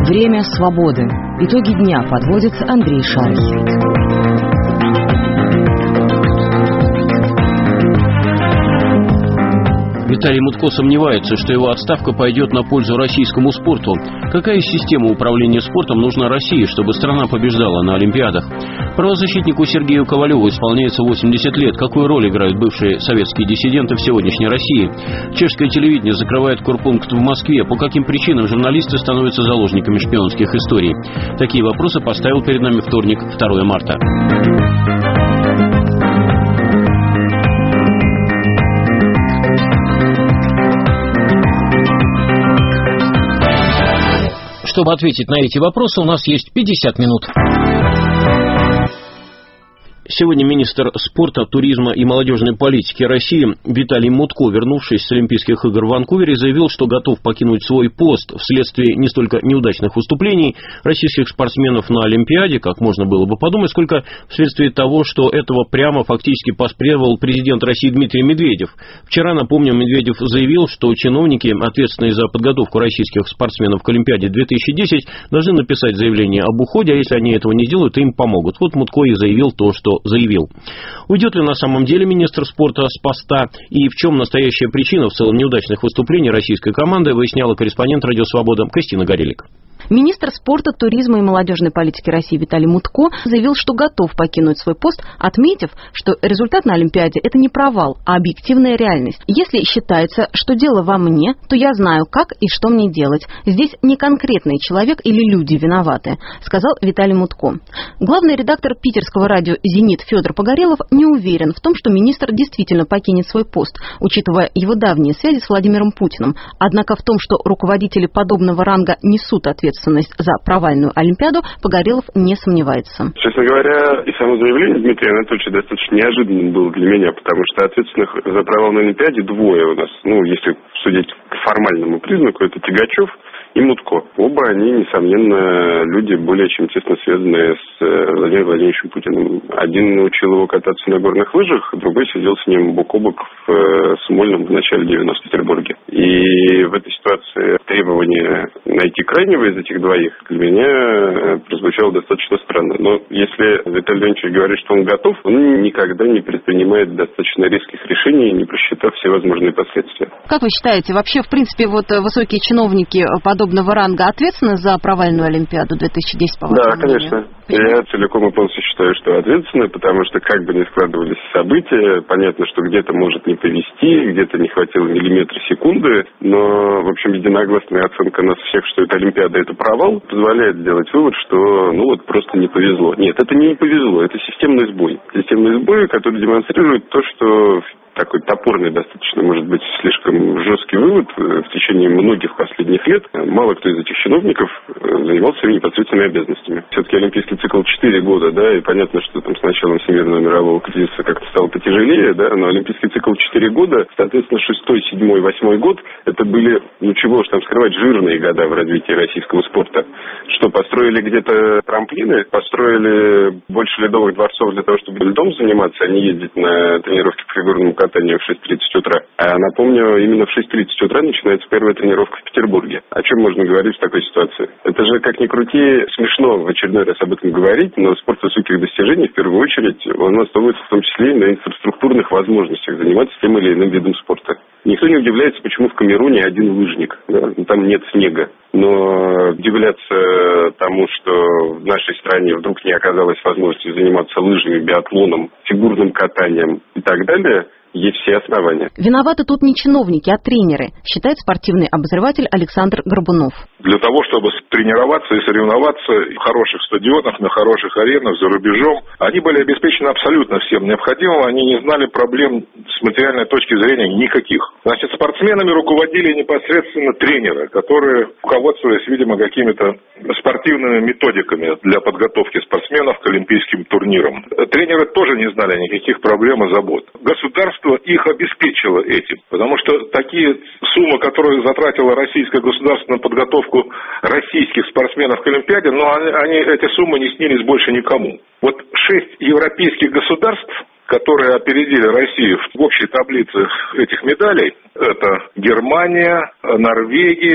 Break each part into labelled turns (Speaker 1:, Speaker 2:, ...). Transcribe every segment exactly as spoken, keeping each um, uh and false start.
Speaker 1: Время свободы. Итоги дня подводит Андрей Шарохин.
Speaker 2: Виталий Мутко сомневается, что его отставка пойдет на пользу российскому спорту. Какая система управления спортом нужна России, чтобы страна побеждала на Олимпиадах? Правозащитнику Сергею Ковалеву исполняется восемьдесят лет. Какую роль играют бывшие советские диссиденты в сегодняшней России? Чешское телевидение закрывает корпункт в Москве. По каким причинам журналисты становятся заложниками шпионских историй? Такие вопросы поставил перед нами вторник, второго марта.
Speaker 3: Чтобы ответить на эти вопросы, у нас есть пятьдесят минут.
Speaker 2: Сегодня министр спорта, туризма и молодежной политики России Виталий Мутко, вернувшись с Олимпийских игр в Ванкувере, заявил, что готов покинуть свой пост вследствие не столько неудачных выступлений российских спортсменов на Олимпиаде, как можно было бы подумать, сколько вследствие того, что этого прямо фактически поспревовал президент России Дмитрий Медведев. Вчера, напомню, Медведев заявил, что чиновники, ответственные за подготовку российских спортсменов к Олимпиаде две тысячи десять, должны написать заявление об уходе, а если они этого не сделают, им помогут. Вот Мутко и заявил то, что заявил. Уйдет ли на самом деле министр спорта с поста и в чем настоящая причина в целом неудачных выступлений российской команды, выясняла корреспондент «Радио Свобода» Кристина Горелик.
Speaker 4: Министр спорта, туризма и молодежной политики России Виталий Мутко заявил, что готов покинуть свой пост, отметив, что результат на Олимпиаде – это не провал, а объективная реальность. Если считается, что дело во мне, то я знаю, как и что мне делать. Здесь не конкретный человек или люди виноваты, сказал Виталий Мутко. Главный редактор питерского радио «Зенит» Федор Погорелов не уверен в том, что министр действительно покинет свой пост, учитывая его давние связи с Владимиром Путиным. Однако в том, что руководители подобного ранга несут ответственность за провальную Олимпиаду, Погорелов не сомневается.
Speaker 5: Честно говоря, и само заявление Дмитрия Анатольевича достаточно неожиданным было для меня, потому что ответственных за провал на Олимпиаде двое у нас. Ну, если судить по формальному признаку, это Тягачев и Мутко. Оба они, несомненно, люди более чем тесно связанные с Владимиром Владимировичем Путиным. Один научил его кататься на горных лыжах, другой сидел с ним бок о бок в Смольном в начале девяностых в Петербурге. И в этой ситуации требование найти крайнего из этих двоих для меня прозвучало достаточно странно. Но если Виталий Леонидович говорит, что он готов, он никогда не предпринимает достаточно резких решений, не просчитав все возможные последствия.
Speaker 4: Как вы считаете, вообще, в принципе, вот высокие чиновники подобного ранга ответственны за провальную Олимпиаду две тысячи десять, по вашему
Speaker 5: Да, конечно.
Speaker 4: мнению?
Speaker 5: Я целиком и полностью считаю, что ответственны, потому что как бы ни складывались события, понятно, что где-то может не повезти, где-то не хватило миллиметра секунды, но, в общем, единогласная оценка нас всех, что эта Олимпиада – это провал, позволяет сделать вывод, что, ну, вот просто не повезло. Нет, это не повезло, это системный сбой. Системный сбой, который демонстрирует то, что такой топорный достаточно, может быть, слишком жесткий вывод в течение многих последних лет. Мало кто из этих чиновников занимался своими непосредственными обязанностями. Все-таки олимпийский цикл четыре года, да, и понятно, что там с началом Всемирного мирового кризиса как-то стало потяжелее, да, но олимпийский цикл четыре года, соответственно, шестой, седьмой, восьмой год, это были, ну чего уж там скрывать, жирные года в развитии российского спорта. Что, построили где-то трамплины, построили больше ледовых дворцов для того, чтобы льдом заниматься, а не ездить на тренировки по фигурному катанию в шесть тридцать утра. А напомню, именно в шесть тридцать утра начинается первая тренировка в Петербурге. О чем можно говорить в такой ситуации? Это же, как ни крути, смешно в очередной раз об этом говорить, но спорт высоких достижений, в первую очередь, он основывается в том числе и на инфраструктурных возможностях заниматься тем или иным видом спорта. Никто не удивляется, почему в Камеруне один лыжник. Да? Там нет снега. Но удивляться тому, что в нашей стране вдруг не оказалось возможности заниматься лыжами, биатлоном, фигурным катанием и так далее, есть все основания.
Speaker 4: Виноваты тут не чиновники, а тренеры, считает спортивный обозреватель Александр Горбунов.
Speaker 6: Для того, чтобы тренироваться и соревноваться в хороших стадионах, на хороших аренах, за рубежом, они были обеспечены абсолютно всем необходимым, они не знали проблем с материальной точки зрения никаких. Значит, спортсменами руководили непосредственно тренеры, которые, руководствуясь, видимо, какими-то спортивными методиками для подготовки спортсменов к олимпийским турнирам. Тренеры тоже не знали никаких проблем и забот. Государство их обеспечило этим, потому что такие суммы, которые затратило российское государство на подготовку российских спортсменов к Олимпиаде, но они, они, эти суммы не снились больше никому. Вот шесть европейских государств, которые опередили Россию в общей таблице этих медалей, это Германия, Норвегия,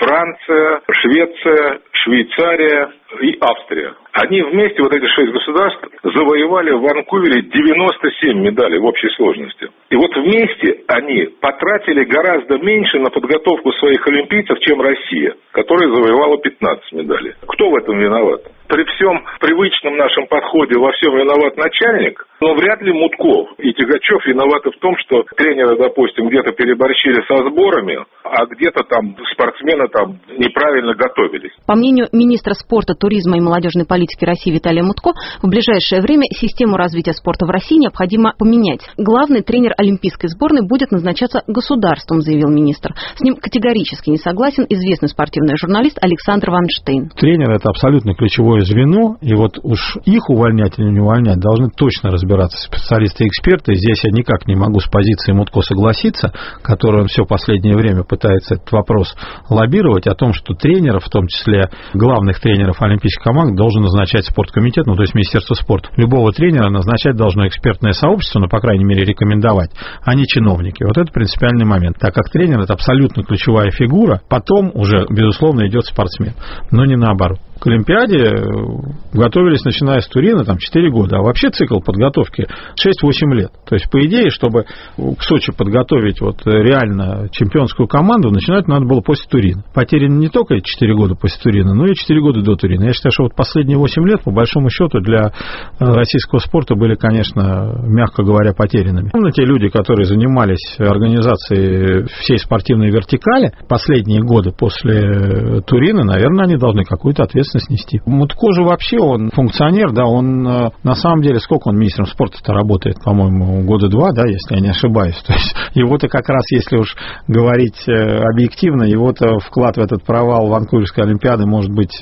Speaker 6: Франция, Швеция, Швейцария и Австрия. Они вместе, вот эти шесть государств, завоевали в Ванкувере девяносто семь медалей в общей сложности. И вот вместе они потратили гораздо меньше на подготовку своих олимпийцев, чем Россия, которая завоевала пятнадцать медалей. Кто в этом виноват? При всем привычном нашем подходе во всем виноват начальник, но вряд ли Мутков и Тягачев виноваты в том, что тренеры, допустим, где-то переборщили со сборами, а где-то там спортсмены там неправильно готовились.
Speaker 4: По мнению министра спорта, туризма и молодежной политики России Виталия Мутко, в ближайшее время систему развития спорта в России необходимо поменять. Главный тренер олимпийской сборной будет назначаться государством, заявил министр. С ним категорически не согласен известный спортивный журналист Александр Ванштейн.
Speaker 7: Тренер – это абсолютно ключевое звено, и вот уж их увольнять или не увольнять должны точно разбираться специалисты и эксперты. Здесь я никак не могу с позиции Мутко согласиться, который он все последнее время пытается этот вопрос лоббировать, о том, что тренеров, в том числе главных тренеров олимпийских команд, должен назначать спорткомитет, ну то есть Министерство спорта. Любого тренера назначать должно экспертное сообщество, ну по крайней мере рекомендовать, а не чиновники. Вот это принципиальный момент, так как тренер – это абсолютно ключевая фигура, потом уже, безусловно, идет спортсмен, но не наоборот. К Олимпиаде готовились, начиная с Турина, там четыре года, а вообще цикл подготовки шесть-восемь лет. То есть, по идее, чтобы к Сочи подготовить вот реально чемпионскую команду, начинать надо было после Турина. Потеряно не только четыре года после Турина, но и четыре года до Турина. Я считаю, что вот последние восемь лет, по большому счету, для российского спорта были, конечно, мягко говоря, потерянными. Но те люди, которые занимались организацией всей спортивной вертикали последние годы после Турина, наверное, они должны какую-то ответственность снести. Мутко же вообще, он функционер, да, он на самом деле, сколько он министром спорта-то работает, по-моему, года два, да, если я не ошибаюсь. То есть его-то как раз, если уж говорить объективно, его-то вклад в этот провал Ванкуверской Олимпиады может быть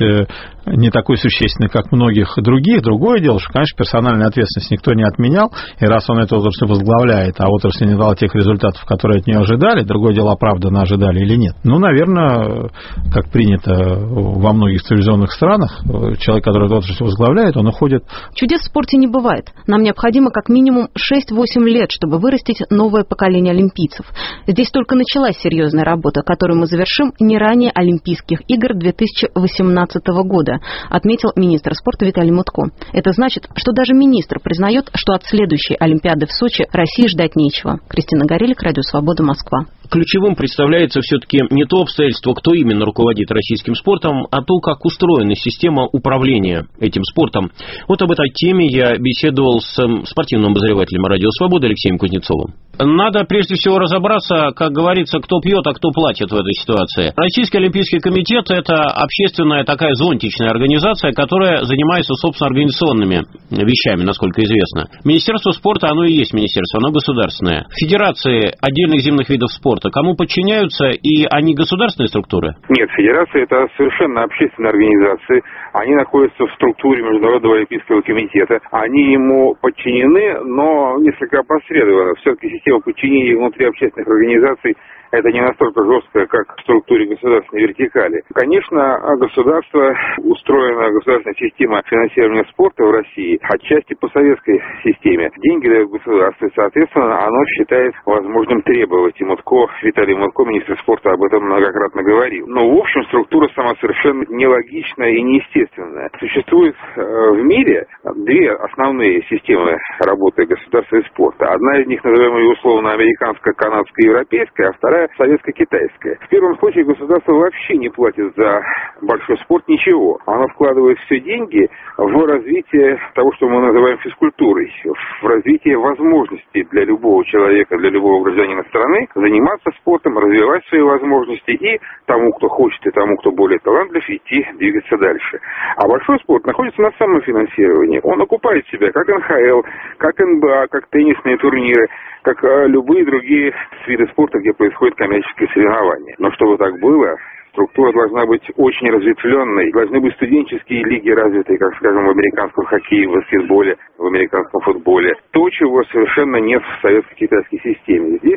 Speaker 7: не такой существенный, как многих других. Другое дело, что, конечно, персональную ответственность никто не отменял, и раз он эту отрасль возглавляет, а отрасль не дала тех результатов, которые от нее ожидали, другое дело, оправданно ожидали или нет. Ну, наверное, как принято во многих цивилизованных странах, человек, который эту отрасль возглавляет, он уходит.
Speaker 4: Чудес в спорте не бывает. Нам необходимо как минимум шесть-восемь лет, чтобы вырастить новое поколение олимпийцев. Здесь только началась серьезная работа, которую мы завершим не ранее Олимпийских игр две тысячи восемнадцатого года, отметил министр спорта Виталий Мутко. Это значит, что даже министр признает, что от следующей Олимпиады в Сочи России ждать нечего. Кристина Горелик, Радио Свобода, Москва.
Speaker 2: Ключевым представляется все-таки не то обстоятельство, кто именно руководит российским спортом, а то, как устроена система управления этим спортом. Вот об этой теме я беседовал с спортивным обозревателем Радио Свобода Алексеем Кузнецовым. Надо прежде всего разобраться, как говорится, кто пьет, а кто платит в этой ситуации. Российский Олимпийский комитет – это общественная такая зонтичная организация, которая занимается, собственно, организационными вещами, насколько известно. Министерство спорта, оно и есть министерство, оно государственное. Федерации отдельных зимних видов спорта кому подчиняются, и они государственные структуры?
Speaker 8: Нет, федерация – это совершенно общественная организация. Они находятся в структуре Международного Олимпийского комитета. Они ему подчинены, но несколько опосредованно. Все-таки система подчинения внутри общественных организаций – это не настолько жесткое, как в структуре государственной вертикали. Конечно, государство, устроена государственная система финансирования спорта в России отчасти по советской системе. Деньги дает государство, и, соответственно, оно считает возможным требовать. И Мутко, Виталий Мутко, министр спорта, об этом многократно говорил. Но, в общем, структура сама совершенно нелогичная и неестественная. Существует в мире две основные системы работы государства и спорта. Одна из них, называемая условно американская, канадская, европейская, а вторая советско-китайская. В первом случае государство вообще не платит за большой спорт ничего. Оно вкладывает все деньги в развитие того, что мы называем физкультурой, в развитие возможностей для любого человека, для любого гражданина страны заниматься спортом, развивать свои возможности и тому, кто хочет, и тому, кто более талантлив, идти, двигаться дальше. А большой спорт находится на самофинансировании. Он окупает себя как эн ха эл, как эн бэ а, как теннисные турниры, как любые другие виды спорта, где происходит коммерческое соревнование. Но чтобы так было, структура должна быть очень разветвленной. Должны быть студенческие лиги развитые, как, скажем, в американском хоккее, в баскетболе, в американском футболе. То, чего совершенно нет в советско-китайской системе. Здесь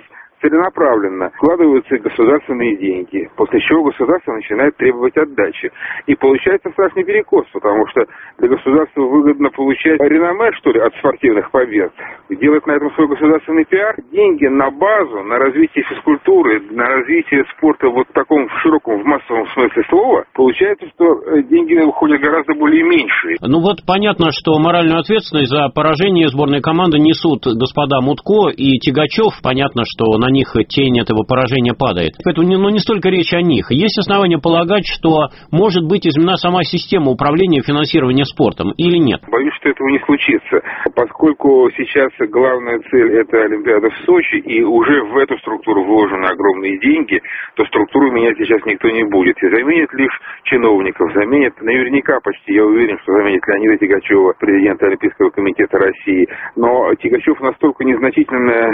Speaker 8: целенаправленно вкладываются государственные деньги, после чего государство начинает требовать отдачи. И получается страшный перекос, потому что для государства выгодно получать реноме, что ли, от спортивных побед, делать на этом свой государственный пиар. Деньги на базу, на развитие физкультуры, на развитие спорта вот в таком широком, в массовом смысле слова, получается, что деньги уходят гораздо более меньшие.
Speaker 3: Ну вот понятно, что моральную ответственность за поражение сборной команды несут господа Мутко и Тягачев. Понятно, что на них тень этого поражения падает. Поэтому ну, не столько речь о них. Есть основания полагать, что может быть изменена сама система управления и финансирования спортом или нет?
Speaker 8: Боюсь, что этого не случится, поскольку сейчас главная цель – это Олимпиада в Сочи, и уже в эту структуру вложены огромные деньги, то структуру менять сейчас никто не будет. И заменит лишь чиновников, заменит наверняка почти, я уверен, что заменит Леонида Тягачева, президента Олимпийского комитета России. Но Тягачев настолько незначительная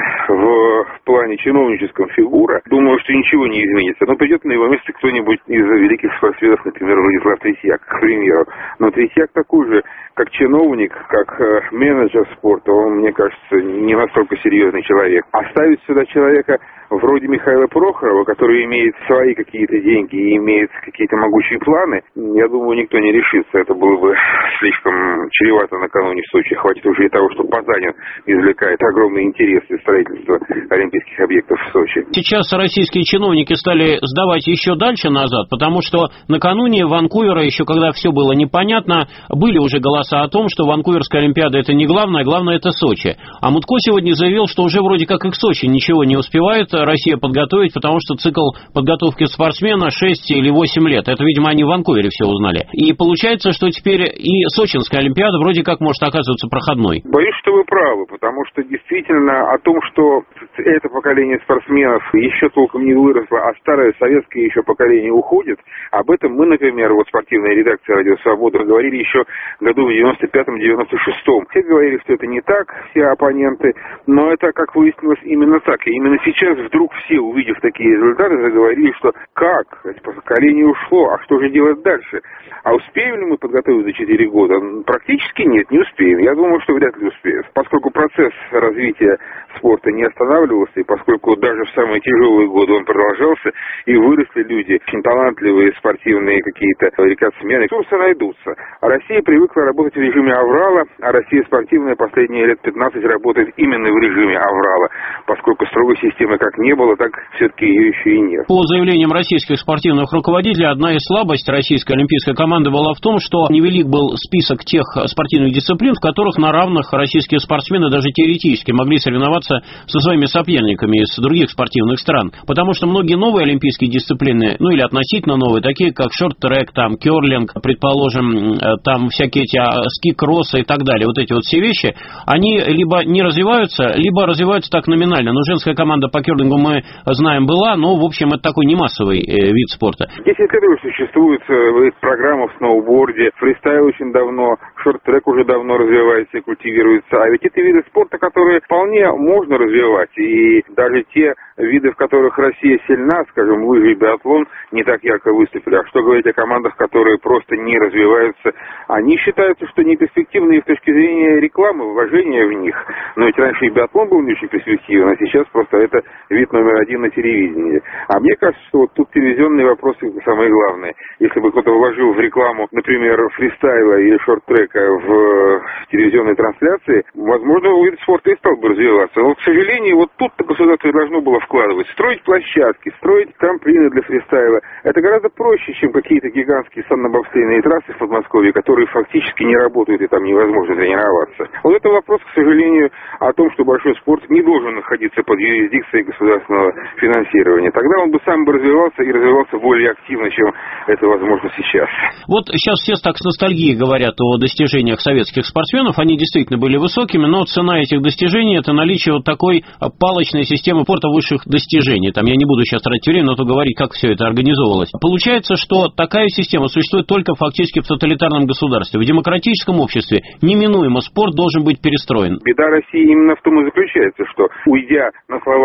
Speaker 8: в плане чиновническом фигура, думаю, что ничего не изменится. Но придет на его место кто-нибудь из великих спортсменов, например, Владислав Третьяк, к примеру. Но Третьяк такой же, как чиновник, как э, менеджер спорта, он, мне кажется, не настолько серьезный человек. Оставить сюда человека вроде Михаила Прохорова, который имеет свои какие-то деньги и имеет какие-то могучие планы, я думаю, никто не решится. Это было бы слишком чревато накануне в Сочи. Хватит уже и того, что Потанин извлекает огромный интерес из строительства олимпийских объектов в Сочи.
Speaker 3: Сейчас российские чиновники стали сдавать еще дальше назад, потому что накануне Ванкувера, еще когда все было непонятно, были уже голоса о том, что Ванкуверская Олимпиада это не главное, главное это Сочи. А Мутко сегодня заявил, что уже вроде как и к Сочи ничего не успевает Россия подготовить, потому что цикл подготовки спортсмена шесть или восемь лет. Это, видимо, они в Ванкувере все узнали. И получается, что теперь и Сочинская Олимпиада вроде как может оказываться проходной.
Speaker 8: Боюсь, что вы правы, потому что действительно о том, что это поколение спортсменов еще толком не выросло, а старое советское еще поколение уходит, об этом мы, например, вот спортивная редакция «Радио Свобода» говорили еще году в девяносто пятом — девяносто шестом. Все говорили, что это не так, все оппоненты, но это, как выяснилось, именно так. И именно сейчас вдруг все, увидев такие результаты, заговорили, что как? Это поколение ушло, а что же делать дальше? А успеем ли мы подготовить за четыре года? Практически нет, не успеем. Я думаю, что вряд ли успеем. Поскольку процесс развития спорта не останавливался, и поскольку даже в самые тяжелые годы он продолжался, и выросли люди, очень талантливые спортивные какие-то рекордсмены, ресурсы найдутся. А Россия привыкла работать в режиме аврала, а Россия спортивная последние лет пятнадцать работает именно в режиме аврала, поскольку строгой системы как не было, так все-таки ее еще и нет.
Speaker 3: По заявлениям российских спортивных руководителей, одна из слабостей российской олимпийской команды была в том, что невелик был список тех спортивных дисциплин, в которых на равных российские спортсмены даже теоретически могли соревноваться со своими соперниками из других спортивных стран. Потому что многие новые олимпийские дисциплины, ну или относительно новые, такие как шорт-трек, там, керлинг, предположим, там всякие эти ски-кроссы и так далее, вот эти вот все вещи, они либо не развиваются, либо развиваются так номинально. Но женская команда по керлингу, мы знаем, была, но, в общем, это такой не массовый э, вид спорта.
Speaker 8: десять лет уже существует э, программа в сноуборде, фристайл очень давно, шорт-трек уже давно развивается и культивируется. А ведь это виды спорта, которые вполне можно развивать. И даже те виды, в которых Россия сильна, скажем, лыжи и биатлон, не так ярко выступили. А что говорить о командах, которые просто не развиваются? Они считаются, что не перспективные с точки зрения рекламы, вложения в них. Но ведь раньше и биатлон был не очень перспективен, а сейчас просто это вид номер один на телевидении. А мне кажется, что вот тут телевизионные вопросы самые главные. Если бы кто-то вложил в рекламу, например, фристайла или шорт-трека в телевизионной трансляции, возможно, вид спорта и стал бы развиваться. Но, к сожалению, вот тут-то государство должно было вкладывать. Строить площадки, строить трамплины для фристайла. Это гораздо проще, чем какие-то гигантские санно-бобслейные трассы в Подмосковье, которые фактически не работают и там невозможно тренироваться. Вот это вопрос, к сожалению, о том, что большой спорт не должен находиться под юрисдикцией государственного финансирования. Тогда он бы сам бы развивался и развивался более активно, чем это возможно сейчас.
Speaker 3: Вот сейчас все так с ностальгией говорят о достижениях советских спортсменов. Они действительно были высокими, но цена этих достижений — это наличие вот такой палочной системы спорта высших достижений. Там я не буду сейчас тратить время на то говорить, как все это организовывалось. Получается, что такая система существует только фактически в тоталитарном государстве. В демократическом обществе неминуемо спорт должен быть перестроен.
Speaker 8: Беда России именно в том и заключается, что, уйдя на словах на демократический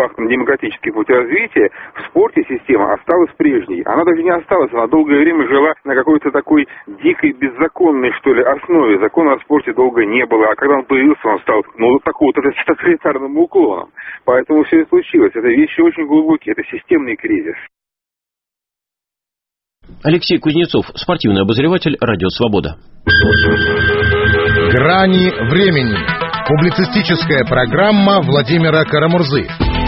Speaker 8: демократический путь развития, в спорте система осталась прежней. Она даже не осталась, она долгое время жила на какой-то такой дикой, беззаконной, что ли, основе. Закона о спорте долго не было, а когда он появился, он стал, ну, такого вот тоталитарным уклоном. Поэтому все и случилось. Это вещи очень глубокие, это системный кризис.
Speaker 2: Алексей Кузнецов, спортивный обозреватель, Радио Свобода.
Speaker 9: Грани времени. Публицистическая программа Владимира Карамурзы.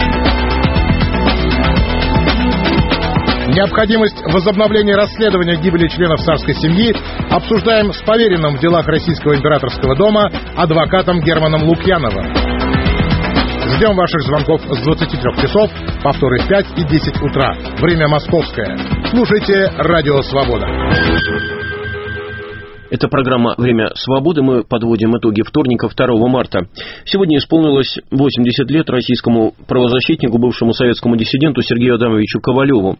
Speaker 9: Необходимость возобновления расследования гибели членов царской семьи обсуждаем с поверенным в делах Российского императорского дома адвокатом Германом Лукьяновым. Ждем ваших звонков с двадцати трёх часов, повторы в пять и десять утра. Время московское. Слушайте Радио Свобода.
Speaker 2: Это программа «Время свободы». Мы подводим итоги вторника, второго марта. Сегодня исполнилось восемьдесят лет российскому правозащитнику, бывшему советскому диссиденту Сергею Адамовичу Ковалеву.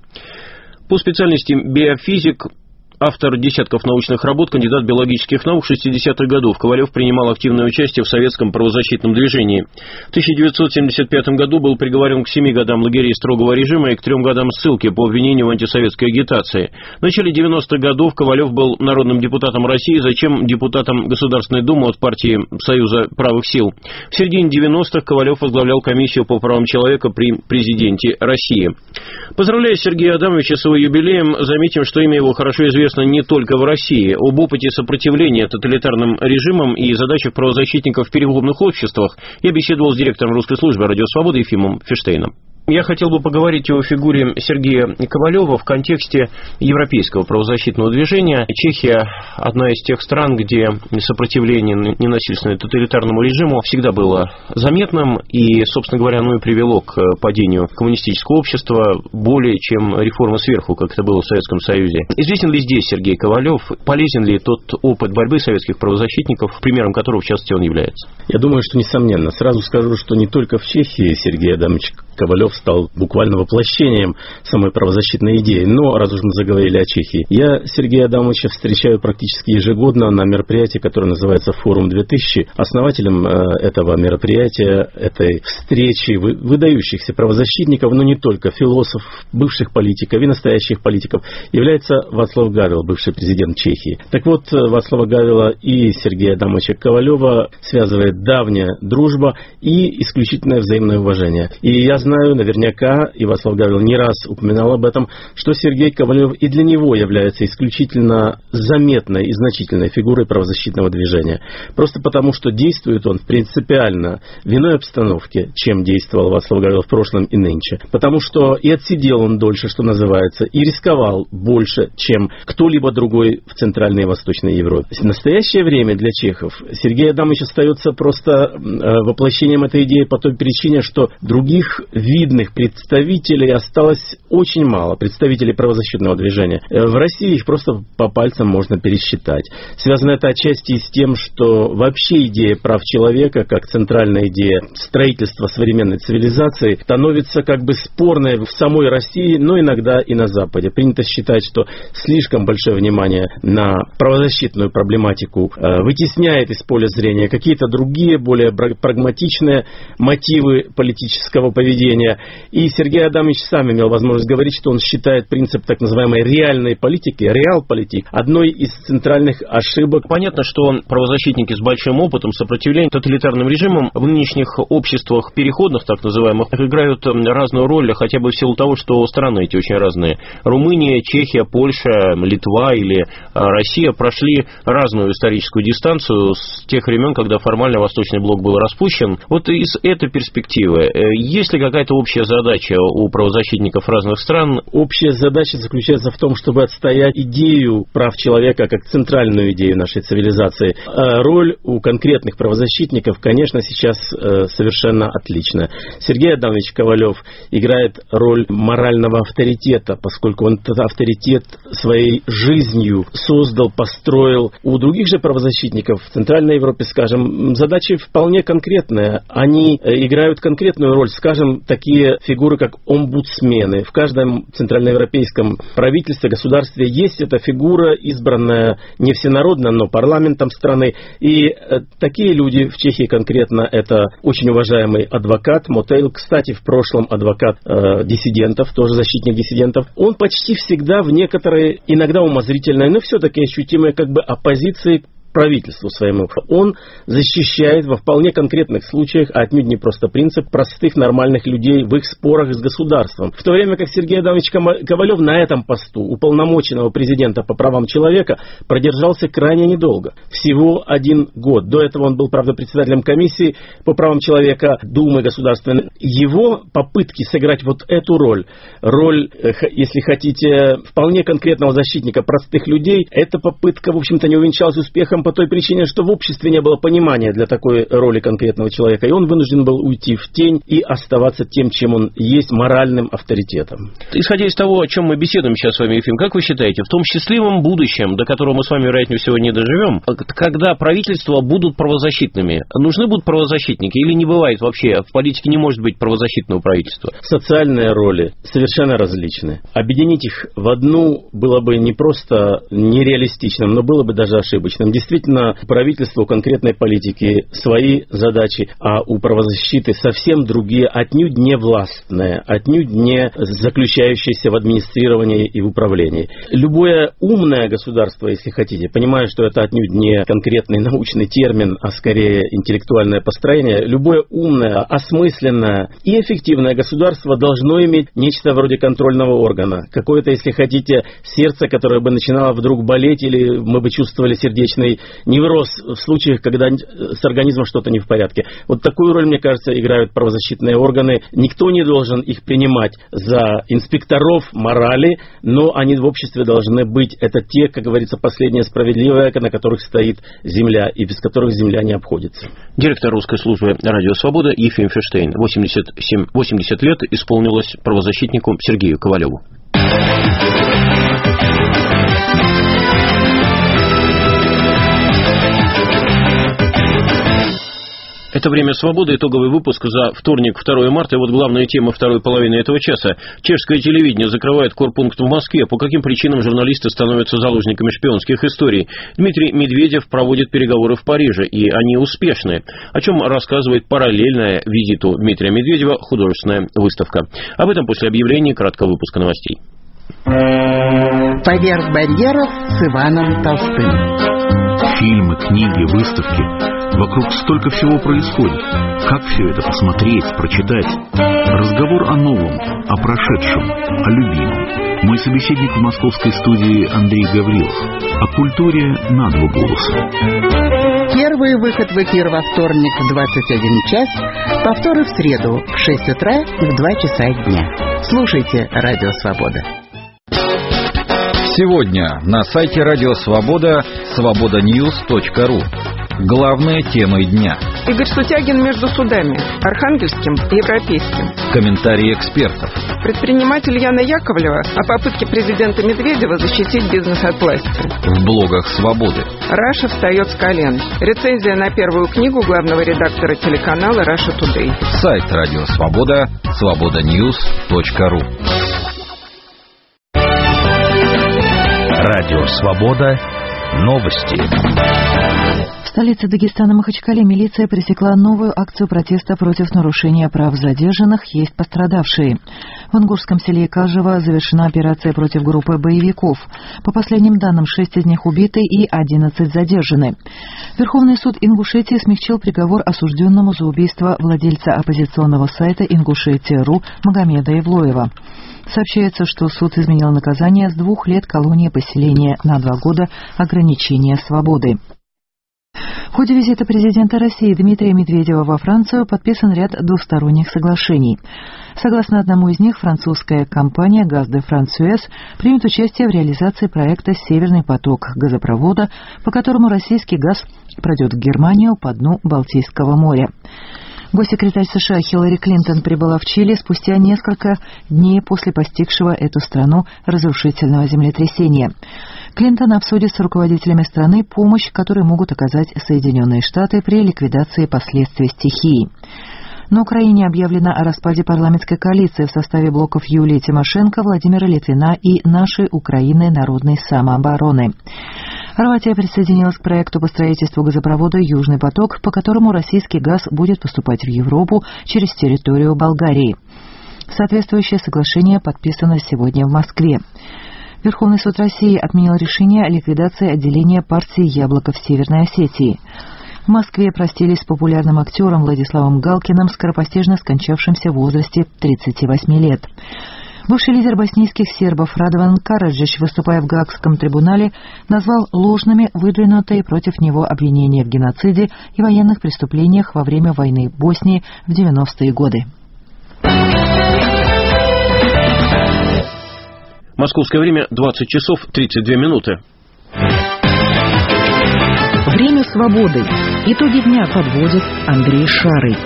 Speaker 2: По специальности биофизик, автор десятков научных работ, кандидат биологических наук шестидесятых годов. Ковалев принимал активное участие в советском правозащитном движении. В тысяча девятьсот семьдесят пятом году был приговорен к семи годам лагерей строгого режима и к трем годам ссылки по обвинению в антисоветской агитации. В начале девяностых годов Ковалев был народным депутатом России, затем депутатом Государственной Думы от партии Союза правых сил. В середине девяностых Ковалев возглавлял комиссию по правам человека при президенте России. Поздравляя Сергея Адамовича с его юбилеем, заметим, что имя его хорошо известно не только в России. Об опыте сопротивления тоталитарным режимам и задачах правозащитников в переломных обществах я беседовал с директором русской службы «Радио Свобода» Ефимом Ферштейном. Я хотел бы поговорить о фигуре Сергея Ковалева в контексте европейского правозащитного движения. Чехия – одна из тех стран, где сопротивление ненасильственному тоталитарному режиму всегда было заметным, и, собственно говоря, оно и привело к падению коммунистического общества более чем реформа сверху, как это было в Советском Союзе. Известен ли здесь Сергей Ковалев? Полезен ли тот опыт борьбы советских правозащитников, примером которого, в частности, он является?
Speaker 10: Я думаю, что несомненно. Сразу скажу, что не только в Чехии Сергей Адамович Ковалев стал буквально воплощением самой правозащитной идеи. Но, раз уж мы заговорили о Чехии, я Сергея Адамовича встречаю практически ежегодно на мероприятии, которое называется «Форум две тысячи». Основателем этого мероприятия, этой встречи выдающихся правозащитников, но не только, философов, бывших политиков и настоящих политиков, является Вацлав Гавел, бывший президент Чехии. Так вот, Вацлава Гавела и Сергея Адамовича Ковалева связывает давняя дружба и исключительное взаимное уважение. И я знаю, наверняка, и Вацлав Гавел не раз упоминал об этом, что Сергей Ковалев и для него является исключительно заметной и значительной фигурой правозащитного движения. Просто потому, что действует он принципиально в иной обстановке, чем действовал Вацлав Гавел в прошлом и нынче. Потому что и отсидел он дольше, что называется, и рисковал больше, чем кто-либо другой в Центральной и Восточной Европе. В настоящее время для чехов Сергей Адамович остается просто воплощением этой идеи по той причине, что других видных представителей осталось очень мало, представителей правозащитного движения. В России их просто по пальцам можно пересчитать. Связано это отчасти с тем, что вообще идея прав человека, как центральная идея строительства современной цивилизации, становится как бы спорной в самой России, но иногда и на Западе. Принято считать, что слишком большое внимание на правозащитную проблематику э, вытесняет из поля зрения какие-то другие, более прагматичные мотивы политического поведения. И Сергей Адамович сам имел возможность говорить, что он считает принцип так называемой реальной политики, реал-политик, одной из центральных ошибок.
Speaker 2: Понятно, что правозащитники с большим опытом сопротивления тоталитарным режимам в нынешних обществах переходных, так называемых, играют разную роль, хотя бы в силу того, что страны эти очень разные. Румыния, Чехия, Польша, Литва или Россия прошли разную историческую дистанцию с тех времен, когда формально Восточный блок был распущен. Вот из этой перспективы, есть ли какая-то общая задача у правозащитников разных стран?
Speaker 10: Общая задача заключается в том, чтобы отстоять идею прав человека как центральную идею нашей цивилизации. А роль у конкретных правозащитников, конечно, сейчас совершенно отличная. Сергей Адамович Ковалев играет роль морального авторитета, поскольку он этот авторитет своей жизнью создал, построил. У других же правозащитников в Центральной Европе, скажем, задачи вполне конкретные. Они играют конкретную роль, скажем, такие такие фигуры, как омбудсмены. В каждом центральноевропейском правительстве, государстве есть эта фигура, избранная не всенародно, но парламентом страны. И э, такие люди, в Чехии конкретно, это очень уважаемый адвокат Мотейл, кстати, в прошлом адвокат э, диссидентов, тоже защитник диссидентов. Он почти всегда в некоторой, иногда умозрительной, но все-таки ощутимой как бы оппозиции правительству своему. Он защищает во вполне конкретных случаях, а отнюдь не просто принцип, простых нормальных людей в их спорах с государством. В то время как Сергей Адамович Ковалев на этом посту уполномоченного президента по правам человека продержался крайне недолго. Всего один год. До этого он был, правда, председателем комиссии по правам человека Думы Государственной. Его попытки сыграть вот эту роль, роль, если хотите, вполне конкретного защитника простых людей, эта попытка, в общем-то, не увенчалась успехом по той причине, что в обществе не было понимания для такой роли конкретного человека, и он вынужден был уйти в тень и оставаться тем, чем он есть, моральным авторитетом.
Speaker 2: Исходя из того, о чем мы беседуем сейчас с вами, Ефим, как вы считаете, в том счастливом будущем, до которого мы с вами, вероятнее всего, не доживем, когда правительства будут правозащитными, нужны будут правозащитники или не бывает вообще, в политике не может быть правозащитного правительства?
Speaker 10: Социальные роли совершенно различны. Объединить их в одну было бы не просто нереалистичным, но было бы даже ошибочным. Действительно, у правительства, у конкретной политики свои задачи, а у правозащиты совсем другие, отнюдь не властные, отнюдь не заключающиеся в администрировании и в управлении. Любое умное государство, если хотите, понимая, что это отнюдь не конкретный научный термин, а скорее интеллектуальное построение, любое умное, осмысленное и эффективное государство должно иметь нечто вроде контрольного органа. Какое-то, если хотите, сердце, которое бы начинало вдруг болеть, или мы бы чувствовали сердечный невроз в случаях, когда с организмом что-то не в порядке. Вот такую роль, мне кажется, играют правозащитные органы. Никто не должен их принимать за инспекторов морали, но они в обществе должны быть. Это те, как говорится, последние справедливые, на которых стоит земля, и без которых земля не обходится.
Speaker 2: Директор русской службы «Радио Свобода» Ефим Ферштейн. восемьдесят семь восемьдесят лет исполнилось правозащитнику Сергею Ковалеву. Это «Время свободы», итоговый выпуск за вторник, второе марта. И вот главная тема второй половины этого часа. Чешское телевидение закрывает корпункт в Москве. По каким причинам журналисты становятся заложниками шпионских историй? Дмитрий Медведев проводит переговоры в Париже, и они успешны. О чем рассказывает параллельная визиту Дмитрия Медведева художественная выставка. Об этом после объявления краткого выпуска новостей.
Speaker 11: Поверх барьеров с Иваном Толстым.
Speaker 12: Фильмы, книги, выставки. Вокруг столько всего происходит. Как все это посмотреть, прочитать? Разговор о новом, о прошедшем, о любимом. Мой собеседник в московской студии Андрей Гаврилов. О культуре на два голоса.
Speaker 11: Первый выход в эфир во вторник в двадцать один час, повторы в среду в шесть утра и в два часа дня. Слушайте «Радио Свобода».
Speaker 13: Сегодня на сайте «Радио Свобода» свобода ньюс точка ру. Главные темы дня.
Speaker 14: Игорь Сутягин между судами, архангельским и европейским.
Speaker 13: Комментарии экспертов.
Speaker 14: Предприниматель Яна Яковлева о попытке президента Медведева защитить бизнес от власти.
Speaker 13: В блогах «Свободы».
Speaker 14: Раша встает с колен. Рецензия на первую книгу главного редактора телеканала Раша Тудей.
Speaker 13: Сайт «Радио Свобода» свобода ньюс точка ру.
Speaker 15: Радио Свобода. Новости.
Speaker 16: В столице Дагестана Махачкале милиция пресекла новую акцию протеста против нарушения прав задержанных. Есть пострадавшие. В ингушском селе Кажево завершена операция против группы боевиков. По последним данным, шесть из них убиты и одиннадцать задержаны. Верховный суд Ингушетии смягчил приговор осужденному за убийство владельца оппозиционного сайта Ингушетия.ру Магомеда Евлоева. Сообщается, что суд изменил наказание с двух лет колонии поселения на два года ограничения свободы. В ходе визита президента России Дмитрия Медведева во Францию подписан ряд двусторонних соглашений. Согласно одному из них, французская компания «Газ де Франсуэс» примет участие в реализации проекта «Северный поток» газопровода, по которому российский газ пройдет в Германию по дну Балтийского моря. Госсекретарь США Хиллари Клинтон прибыла в Чили спустя несколько дней после постигшего эту страну разрушительного землетрясения. Клинтон обсудит с руководителями страны помощь, которую могут оказать Соединенные Штаты при ликвидации последствий стихии. На Украине объявлено о распаде парламентской коалиции в составе блоков Юлии Тимошенко, Владимира Литвина и «Нашей Украины народной самообороны». Хорватия присоединилась к проекту по строительству газопровода «Южный поток», по которому российский газ будет поступать в Европу через территорию Болгарии. Соответствующее соглашение подписано сегодня в Москве. Верховный суд России отменил решение о ликвидации отделения партии «Яблоко» в Северной Осетии. В Москве простились с популярным актером Владиславом Галкиным, скоропостижно скончавшимся в возрасте тридцати восьми лет. Бывший лидер боснийских сербов Радован Караджич, выступая в Гаагском трибунале, назвал ложными выдвинутые против него обвинения в геноциде и военных преступлениях во время войны в Боснии в девяностые годы.
Speaker 2: Московское время двадцать часов тридцать две минуты.
Speaker 1: Время свободы. Итоги дня подводит Андрей Шарый.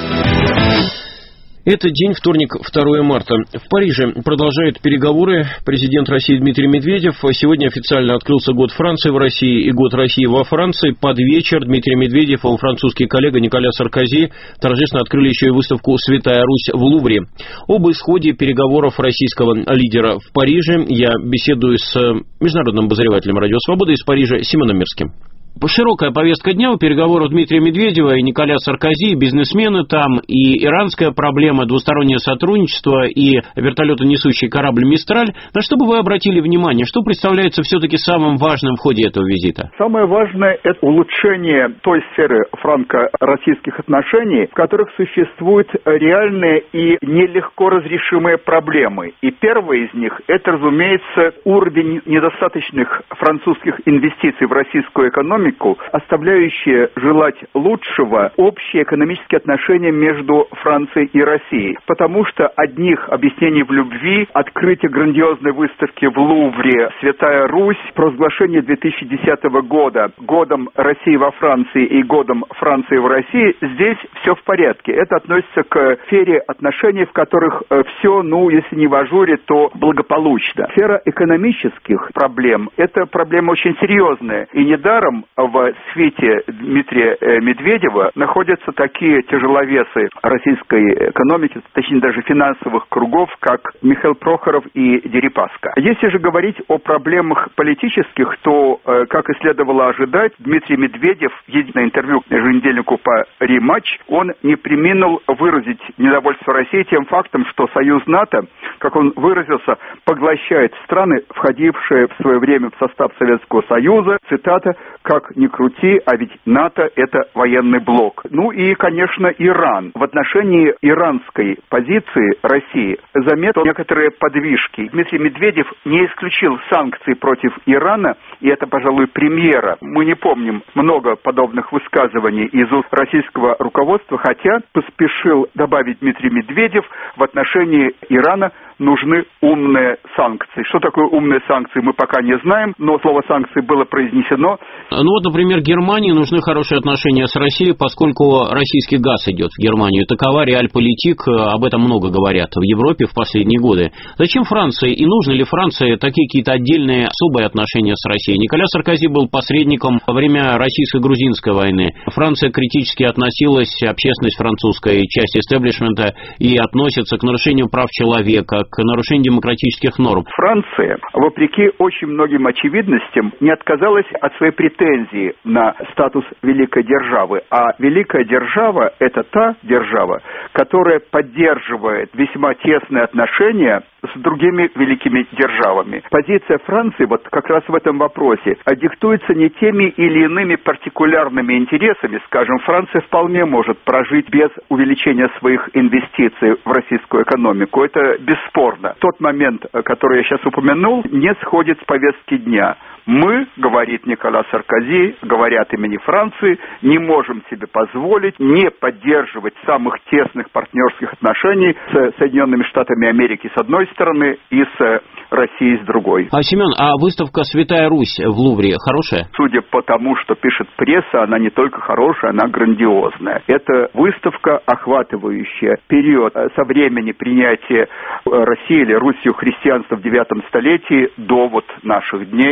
Speaker 2: Это день, вторник, второе марта. В Париже продолжают переговоры президент России Дмитрий Медведев. Сегодня официально открылся год Франции в России и год России во Франции. Под вечер Дмитрий Медведев и его французский коллега Николя Саркози торжественно открыли еще и выставку «Святая Русь» в Лувре. Об исходе переговоров российского лидера в Париже я беседую с международным обозревателем «Радио Свобода» из Парижа Семеном Мирским. Широкая повестка дня у переговоров Дмитрия Медведева и Николя Саркози, бизнесмены там, и иранская проблема, двустороннее сотрудничество, и вертолетонесущий корабль «Мистраль». На что бы вы обратили внимание? Что представляется все-таки самым важным в ходе этого визита?
Speaker 17: Самое важное – это улучшение той сферы франко-российских отношений, в которых существуют реальные и нелегко разрешимые проблемы. И первая из них – это, разумеется, уровень недостаточных французских инвестиций в российскую экономику, оставляющие желать лучшего общие экономические отношения между Францией и Россией. Потому что одних объяснений в любви, открытие грандиозной выставки в Лувре «Святая Русь», провозглашение две тысячи десятого года годом России во Франции и годом Франции в России, здесь все в порядке. Это относится к сфере отношений, в которых все, ну, если не в ажуре, то благополучно. Сфера экономических проблем – это проблема очень серьезная. И недаром в свете Дмитрия Медведева находятся такие тяжеловесы российской экономики, точнее даже финансовых кругов, как Михаил Прохоров и Дерипаска. Если же говорить о проблемах политических, то, как и следовало ожидать, Дмитрий Медведев, едет на интервью к еженедельнику по Риматч, он не преминул выразить недовольство России тем фактом, что союз НАТО, как он выразился, поглощает страны, входившие в свое время в состав Советского Союза, цитата, «как ни крути, а ведь НАТО – это военный блок». Ну и, конечно, Иран. В отношении иранской позиции России заметил некоторые подвижки. Дмитрий Медведев не исключил санкции против Ирана, и это, пожалуй, премьера. Мы не помним много подобных высказываний из уст российского руководства, хотя поспешил добавить Дмитрий Медведев, в отношении Ирана нужны умные санкции. Что такое умные санкции, мы пока не знаем, но слово «санкции» было произнесено.
Speaker 3: Ну вот, например, Германии нужны хорошие отношения с Россией, поскольку российский газ идет в Германию. Такова реальполитик, об этом много говорят в Европе в последние годы. Зачем Франции и нужны ли Франции такие какие-то отдельные особые отношения с Россией? Николя Саркози был посредником во время российско-грузинской войны. Франция критически относилась, общественность французская, часть истеблишмента, и относится к нарушению прав человека, к нарушению демократических норм.
Speaker 17: Франция, вопреки очень многим очевидностям, не отказалась от своей претензии на статус великой державы. А великая держава – это та держава, которая поддерживает весьма тесные отношения с другими великими державами. Позиция Франции вот как раз в этом вопросе диктуется не теми или иными партикулярными интересами. Скажем, Франция вполне может прожить без увеличения своих инвестиций в российскую экономику. Это бесспорно. Тот момент, который я сейчас упомянул, не сходит с повестки дня. Мы, говорит Николя Саркози, говорят имени Франции, не можем себе позволить не поддерживать самых тесных партнерских отношений с Соединенными Штатами Америки с одной стороны и с Россией с другой.
Speaker 3: А, Семен, а выставка «Святая Русь» в Лувре хорошая?
Speaker 17: Судя по тому, что пишет пресса, она не только хорошая, она грандиозная. Это выставка, охватывающая период со времени принятия России или Русью христианства в девятом столетии до вот наших дней, а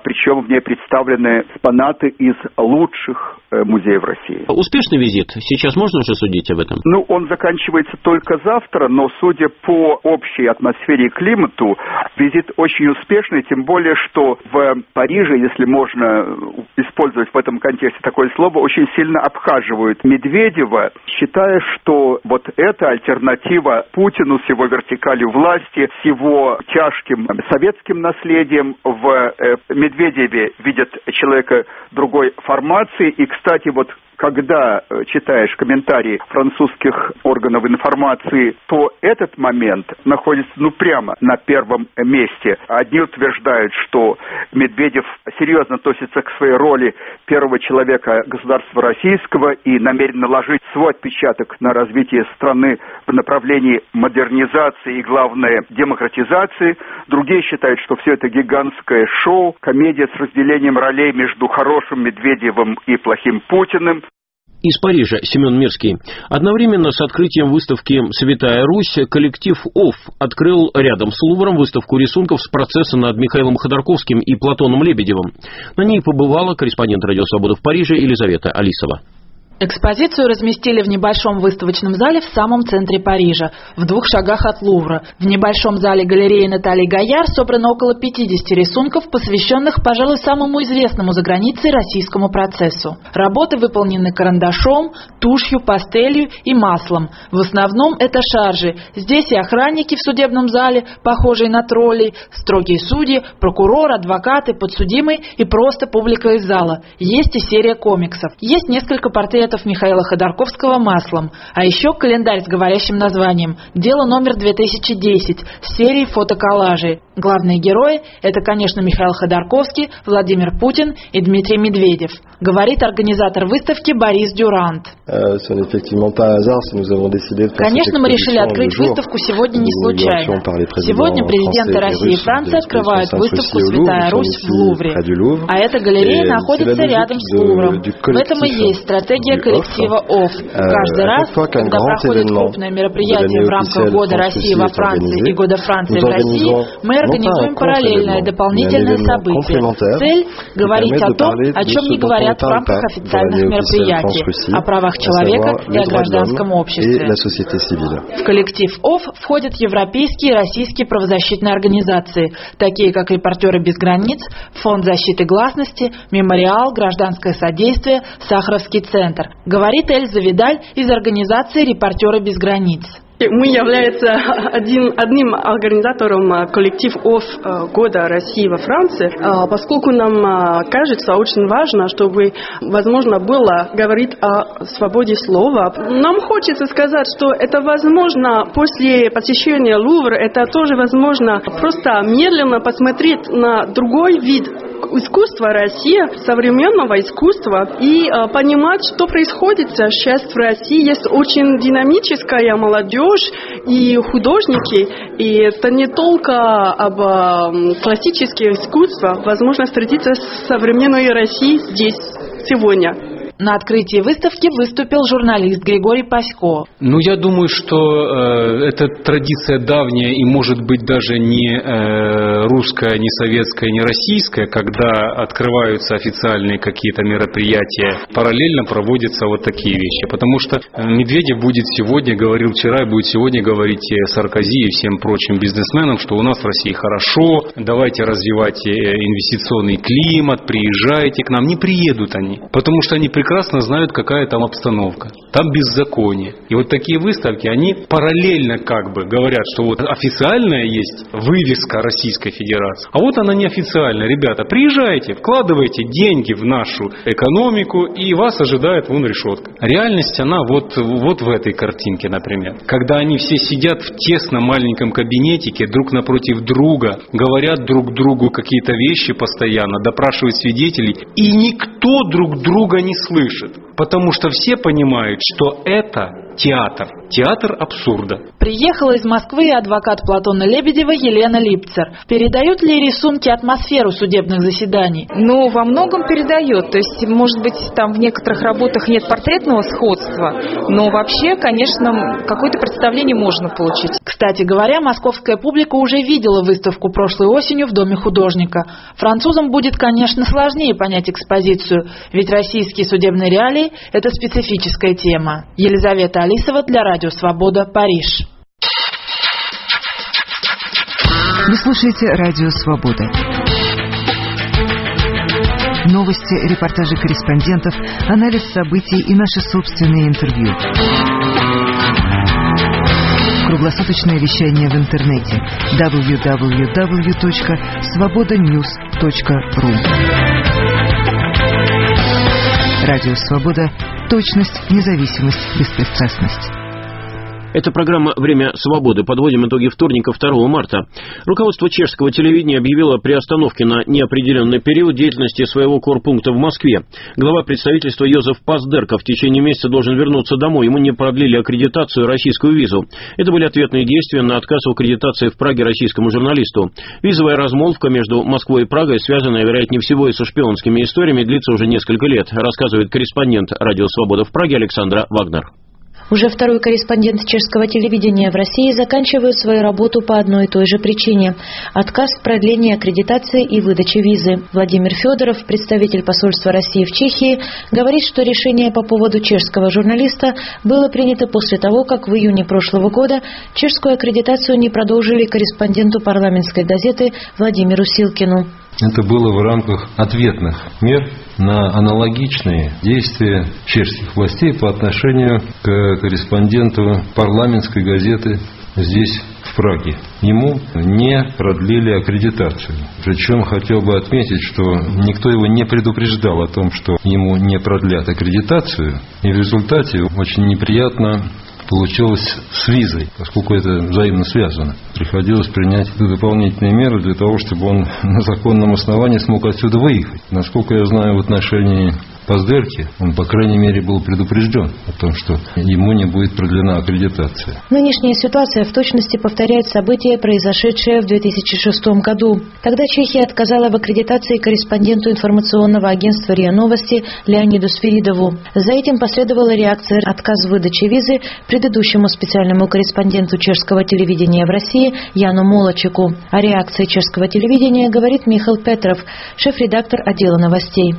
Speaker 17: причем в ней представлены экспонаты из лучших музеев России.
Speaker 2: Успешный визит? Сейчас можно уже судить об этом?
Speaker 17: Ну, он заканчивается только завтра, но судя по общей атмосфере и климату, визит очень успешный, тем более, что в Париже, если можно использовать в этом контексте такое слово, очень сильно обхаживают Медведева, считая, что вот эта альтернатива Путину с его вертикалью власти, с его тяжким советским наследием, в Медведеве видят человека другой формации. И, кстати, вот когда читаешь комментарии французских органов информации, то этот момент находится ну прямо на первом месте. Одни утверждают, что Медведев серьезно относится к своей роли первого человека государства российского и намерен наложить свой отпечаток на развитие страны в направлении модернизации и, главное, демократизации. Другие считают, что все это гигантское шоу, комедия с разделением ролей между хорошим Медведевым и плохим Путиным.
Speaker 2: Из Парижа Семен Мирский. Одновременно с открытием выставки «Святая Русь» коллектив ОФ открыл рядом с Лувром выставку рисунков с процесса над Михаилом Ходорковским и Платоном Лебедевым. На ней побывала корреспондент «Радио Свобода» в Париже Елизавета Алисова.
Speaker 18: Экспозицию разместили в небольшом выставочном зале в самом центре Парижа, в двух шагах от Лувра. В небольшом зале галереи Натальи Гайяр собрано около пятидесяти рисунков, посвященных, пожалуй, самому известному за границей российскому процессу. Работы выполнены карандашом, тушью, пастелью и маслом. В основном это шаржи. Здесь и охранники в судебном зале, похожие на троллей, строгие судьи, прокурор, адвокаты, подсудимые и просто публика из зала. Есть и серия комиксов. Есть несколько портретов Михаила Ходорковского маслом, а еще календарь с говорящим названием «Дело номер две тысячи десять» с серией фотоколлажей. Главные герои – это, конечно, Михаил Ходорковский, Владимир Путин и Дмитрий Медведев. Говорит организатор выставки Борис Дюрант.
Speaker 19: Конечно,
Speaker 18: мы решили открыть выставку сегодня не случайно. Сегодня президенты России и Франции открывают выставку «Святая Русь» в Лувре. А эта галерея находится рядом с Лувром. В этом и есть стратегия коллектива ОФ. Каждый раз, когда проходит крупное мероприятие в рамках Года России во Франции и Года Франции в России, мы организуем параллельное дополнительное событие. Цель – говорить о том, о чем не говорят в рамках официальных мероприятий, о правах человека и о гражданском обществе. В коллектив ОФ входят европейские и российские правозащитные организации, такие как «Репортеры без границ», Фонд защиты гласности, «Мемориал», «Гражданское содействие», «Сахаровский центр». Говорит Эльза Видаль из организации «Репортеры без границ».
Speaker 20: Мы являемся один, одним организатором коллектив ОФ Года России во Франции, поскольку нам кажется очень важно, чтобы возможно было говорить о свободе слова. Нам хочется сказать, что это возможно после посещения Лувра, это тоже возможно просто медленно посмотреть на другой вид искусства России, современного искусства, и понимать, что происходит сейчас в России. Есть очень динамическая молодежь и художники, и это не только об классическом искусстве, возможно встретиться с современной Россией здесь, сегодня.
Speaker 18: На открытии выставки выступил журналист Григорий Пасько.
Speaker 21: Ну, я думаю, что э, это традиция давняя и, может быть, даже не э, русская, не советская, не российская, когда открываются официальные какие-то мероприятия, параллельно проводятся вот такие вещи. Потому что Медведев будет сегодня, говорил вчера, и будет сегодня говорить Саркози и всем прочим бизнесменам, что у нас в России хорошо, давайте развивать инвестиционный климат, приезжайте к нам. Не приедут они, потому что они прекрасно знают, какая там обстановка. Там беззаконие. И вот такие выставки, они параллельно как бы говорят, что вот официальная есть вывеска Российской Федерации, а вот она неофициальная. Ребята, приезжайте, вкладывайте деньги в нашу экономику, и вас ожидает вон решетка. Реальность, она вот, вот в этой картинке, например. Когда они все сидят в тесном маленьком кабинетике, друг напротив друга, говорят друг другу какие-то вещи постоянно, допрашивают свидетелей, и никто друг друга не слышит. Потому что все понимают, что это театр. Театр абсурда.
Speaker 18: Приехала из Москвы адвокат Платона Лебедева Елена Липцер. Передают ли рисунки атмосферу судебных заседаний?
Speaker 19: Ну, во многом передает. То есть, может быть, там в некоторых работах нет портретного сходства, но вообще, конечно, какое-то представление можно получить.
Speaker 18: Кстати говоря, московская публика уже видела выставку прошлой осенью в Доме художника. Французам будет, конечно, сложнее понять экспозицию, ведь российские судебные реалии – это специфическая тема. Елизавета Алисова для Радио Свобода, Париж.
Speaker 16: Вы слушаете Радио Свобода. Новости, репортажи корреспондентов, анализ событий и наши собственные интервью. Круглосуточное вещание в интернете дабл ю дабл ю дабл ю точка свобода ньюс точка ру. Радио Свобода. Точность, независимость, беспристрастность.
Speaker 2: Это программа «Время свободы». Подводим итоги вторника, второго марта. Руководство чешского телевидения объявило о приостановке на неопределенный период деятельности своего корпункта в Москве. Глава представительства Йозеф Паздерко в течение месяца должен вернуться домой. Ему не продлили аккредитацию, российскую визу. Это были ответные действия на отказ в аккредитации в Праге российскому журналисту. Визовая размолвка между Москвой и Прагой, связанная, вероятнее всего, и со шпионскими историями, длится уже несколько лет, рассказывает корреспондент «Радио Свобода» в Праге Александра Вагнер.
Speaker 22: Уже второй корреспондент чешского телевидения в России заканчивает свою работу по одной и той же причине – отказ в продлении аккредитации и выдачи визы. Владимир Федоров, представитель посольства России в Чехии, говорит, что решение по поводу чешского журналиста было принято после того, как в июне прошлого года чешскую аккредитацию не продолжили корреспонденту парламентской газеты Владимиру Силкину.
Speaker 23: Это было в рамках ответных мер на аналогичные действия чешских властей по отношению к корреспонденту парламентской газеты здесь, в Праге. Ему не продлили аккредитацию. Причем хотел бы отметить, что никто его не предупреждал о том, что ему не продлят аккредитацию. И в результате очень неприятно получилось с визой, поскольку это взаимно связано. Приходилось принять дополнительные меры для того, чтобы он на законном основании смог отсюда выехать. Насколько я знаю, в отношении Паздерки, он, по крайней мере, был предупрежден о том, что ему не будет продлена аккредитация.
Speaker 22: Нынешняя ситуация в точности повторяет события, произошедшие в две тысячи шестом году. Тогда Чехия отказала в аккредитации корреспонденту информационного агентства РИА Новости Леониду Свиридову. За этим последовала реакция отказ в выдаче визы предыдущему специальному корреспонденту чешского телевидения в России Яну Молочеку. О реакции чешского телевидения говорит Михаил Петров, шеф-редактор отдела новостей.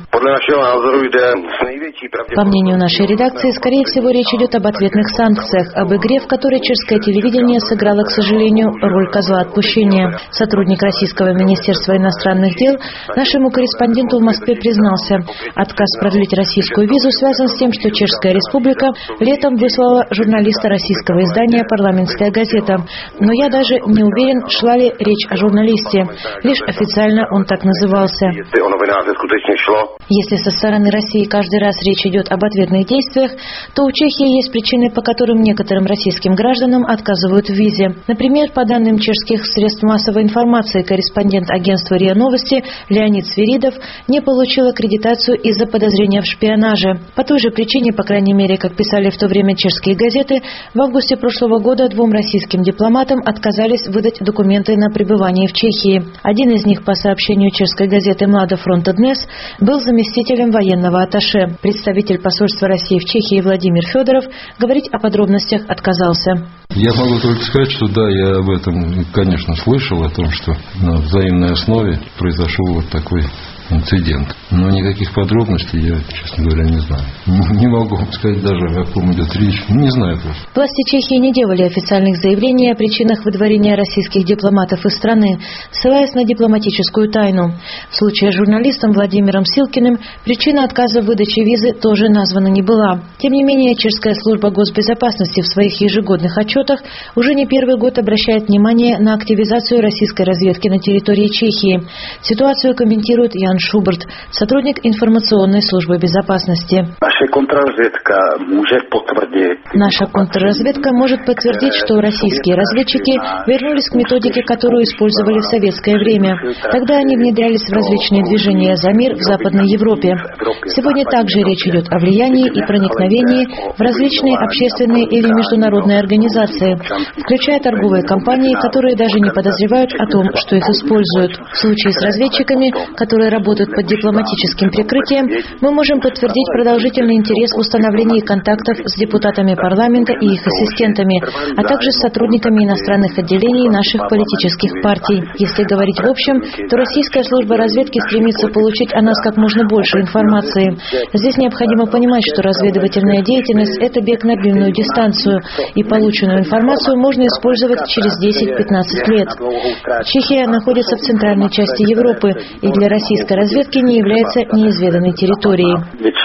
Speaker 22: По мнению нашей редакции, скорее всего, речь идет об ответных санкциях, об игре, в которой чешское телевидение сыграло, к сожалению, роль козла отпущения. Сотрудник Российского министерства иностранных дел нашему корреспонденту в Москве признался, отказ продлить российскую визу связан с тем, что Чешская республика летом выслала журналиста российского издания «Парламентская газета». Но я даже не уверен, шла ли речь о журналисте. Лишь официально он так назывался. Если со стороны России каждый раз речь идет об ответных действиях, то у Чехии есть причины, по которым некоторым российским гражданам отказывают в визе. Например, по данным чешских средств массовой информации, корреспондент агентства РИА Новости Леонид Свиридов не получил аккредитацию из-за подозрения в шпионаже. По той же причине, по крайней мере, как писали в то время чешские газеты, в августе прошлого года двум российским дипломатам отказались выдать документы на пребывание в Чехии. Один из них, по сообщению чешской газеты «Млада Фронта Днес», был заместителем военного атташе. Представитель посольства России в Чехии Владимир Федоров говорить о подробностях отказался.
Speaker 23: Я могу только сказать, что да, я об этом, конечно, слышал, о том, что на взаимной основе произошел вот такой инцидент. Но никаких подробностей я, честно говоря, не знаю. Не могу вам сказать даже, о ком идет речь. Не знаю просто.
Speaker 22: Власти Чехии не делали официальных заявлений о причинах выдворения российских дипломатов из страны, ссылаясь на дипломатическую тайну. В случае с журналистом Владимиром Силкиным причина отказа в выдаче визы тоже названа не была. Тем не менее, чешская служба госбезопасности в своих ежегодных отчетах уже не первый год обращает внимание на активизацию российской разведки на территории Чехии. Ситуацию комментирует Ян Шуберт, сотрудник информационной службы безопасности.
Speaker 24: Наша контрразведка
Speaker 22: Контрразведка может подтвердить, что российские разведчики вернулись к методике, которую использовали в советское время. Тогда они внедрялись в различные движения за мир в Западной Европе. Сегодня также речь идет о влиянии и проникновении в различные общественные или международные организации, включая торговые компании, которые даже не подозревают о том, что их используют. В случае с разведчиками, которые работают под дипломатическим прикрытием, мы можем подтвердить продолжительный интерес в установлении контактов с депутатами парламента и их ассистентами, а также с сотрудниками иностранных отделений наших политических партий. Если говорить в общем, то российская служба разведки стремится получить о нас как можно больше информации. Здесь необходимо понимать, что разведывательная деятельность – это бег на длинную дистанцию, и полученную информацию можно использовать через десять-пятнадцать лет. Чехия находится в центральной части Европы и для российской разведки не является неизведанной территорией.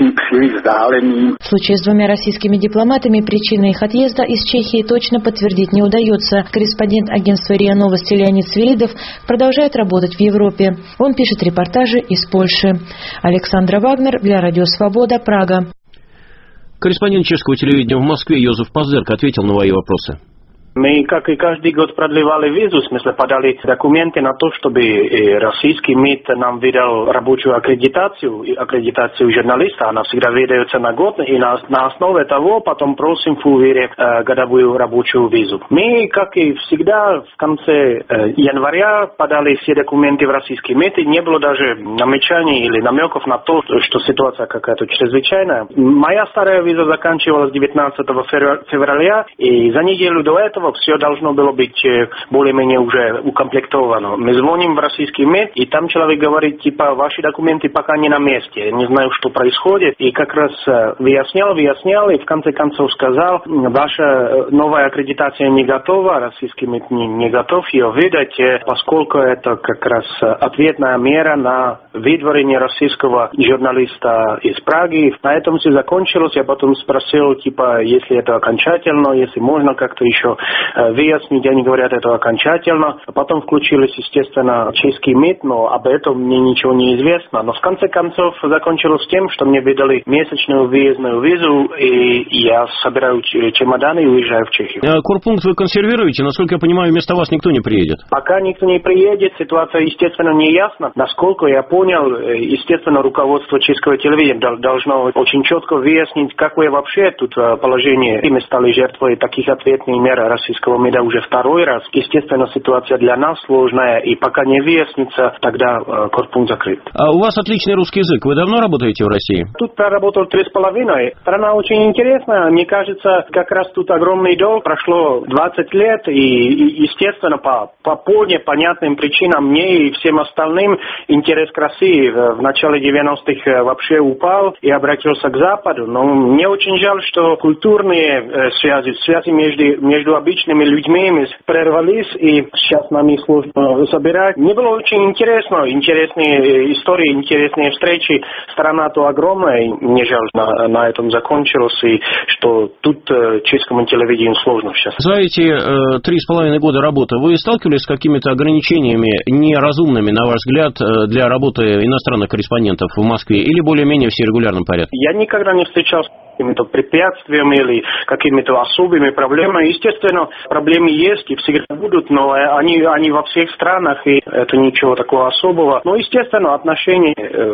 Speaker 22: В случае с двумя российскими дипломатами причины их отъезда из Чехии точно подтвердить не удается. Корреспондент агентства РИА Новости Леонид Свиридов продолжает работать в Европе. Он пишет репортажи из Польши. Александра Вагнер для Радио Свобода, Прага.
Speaker 2: Корреспондент чешского телевидения в Москве Йозеф Паздерк ответил на мои вопросы.
Speaker 5: Мы, как и каждый год, продлевали визу, в смысле подали документы на то, чтобы российский МИД нам выдал рабочую аккредитацию, аккредитацию журналиста. Она всегда выдается на год, и на, на основе того потом просим в Увере э, годовую рабочую визу. Мы, как и всегда, в конце э, января подали все документы в российский МИД, и не было даже намечаний или намеков на то, что ситуация какая-то чрезвычайная. Моя старая виза заканчивалась девятнадцатого февраля, и за неделю до этого все должно было быть более-менее уже укомплектовано. Мы звоним в российский МИД, и там человек говорит, типа, ваши документы пока не на месте, я не знаю, что происходит. И как раз выяснял, выяснял, и в конце концов сказал, ваша новая аккредитация не готова, российский МИД не, не готов ее выдать, поскольку это как раз ответная мера на выдворение российского журналиста из Праги. На этом все закончилось. Я потом спросил, типа, если это окончательно, если можно как-то еще выяснить, они говорят, это окончательно. Потом включились, естественно, чешский МИД, но об этом мне ничего не известно. Но в конце концов закончилось тем, что мне выдали месячную выездную визу, и я собираю чемоданы и уезжаю в Чехию.
Speaker 2: А корпункт вы консервируете? Насколько я понимаю, вместо вас никто не приедет?
Speaker 5: Пока никто не приедет, ситуация, естественно, не ясна. Насколько я понял, естественно, руководство чешского телевидения должно очень четко выяснить, какое вообще тут положение. И мы стали жертвой таких ответных мер российского МИДа уже второй раз. Естественно, ситуация для нас сложная, и пока не выяснится, тогда э, корпункт закрыт.
Speaker 2: А у вас отличный русский язык. Вы давно работаете в России?
Speaker 5: Тут проработал три с половиной. Страна очень интересная. Мне кажется, как раз тут огромный долг. Прошло двадцать лет, и, и естественно, по, по вполне понятным причинам мне и всем остальным интерес к России в начале девяностых вообще упал и обратился к Западу. Но мне очень жаль, что культурные э, связи, связи между, между обычными людьми прервались, и сейчас нам их сложно собирать. Мне было очень интересно, интересные истории, интересные встречи. Страна-то огромная, и мне жаль, на, на этом закончилось, и что тут э, чешскому телевидению сложно сейчас.
Speaker 2: За эти э, три с половиной года работы вы сталкивались с какими-то ограничениями неразумными, на ваш взгляд, для работы иностранных корреспондентов в Москве, или более-менее все в регулярном порядке?
Speaker 5: Я никогда не встречался с какими-то препятствиями или какими-то особыми проблемами. Естественно, проблемы есть и всегда будут, но они, они во всех странах, и это ничего такого особого. Но, естественно, отношение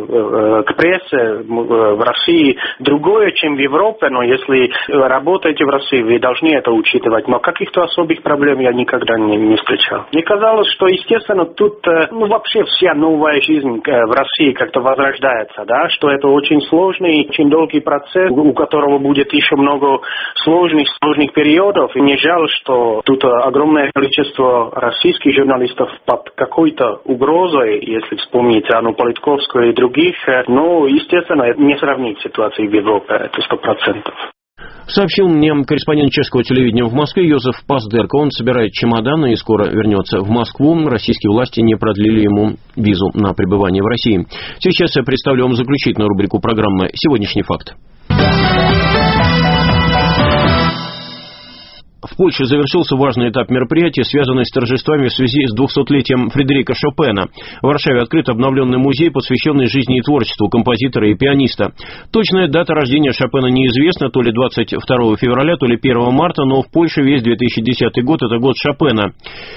Speaker 5: к прессе в России другое, чем в Европе, но если работаете в России, вы должны это учитывать. Но каких-то особых проблем я никогда не, не встречал. Мне казалось, что, естественно, тут ну, вообще вся новая жизнь в России как-то возрождается, да, что это очень сложный, очень долгий процесс, у которого будет еще много сложных, сложных периодов. И мне жаль, что тут огромное количество российских журналистов под какой-то угрозой, если вспомнить Анну Политковскую и других. Но, естественно, не сравнить ситуацию в Европе, это сто процентов.
Speaker 2: Сообщил мне корреспондент чешского телевидения в Москве Йозеф Паздерк. Он собирает чемоданы и скоро вернется в Москву. Российские власти не продлили ему визу на пребывание в России. Сейчас я представлю вам заключительную рубрику программы «Сегодняшний факт». В В Польше завершился важный этап мероприятия, связанный с торжествами в связи с двухсотлетием Фредерика Шопена. В Варшаве открыт обновленный музей, посвященный жизни и творчеству композитора и пианиста. Точная дата рождения Шопена неизвестна, то ли двадцать второго февраля, то ли первого марта, но в Польше весь две тысячи десятый год – это год Шопена.